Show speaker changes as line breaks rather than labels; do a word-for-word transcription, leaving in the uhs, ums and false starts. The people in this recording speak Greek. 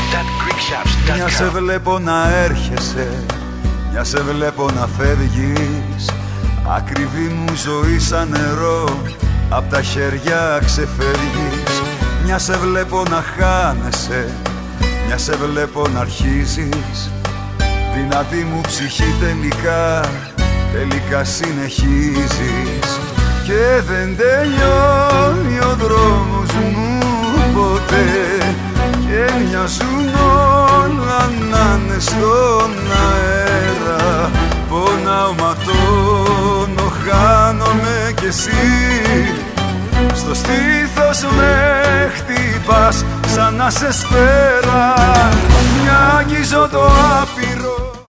Μια σε βλέπω να έρχεσαι, μια σε βλέπω να φεύγεις. Ακριβή μου ζωή σαν νερό, απ' τα χέρια ξεφεύγεις. Μια σε βλέπω να χάνεσαι, μια σε βλέπω να αρχίζεις. Δυνατή μου ψυχή τελικά, τελικά συνεχίζεις. Και δεν τελειώνει ο δρόμος μου ποτέ, και μοιάζουν όλα να είναι στον αέρα. Πονάω, ματώνω, χάνομαι κι εσύ. Στο στήθος με χτυπάς σαν να σε σπέρα. Μια αγγίζω το άπειρο.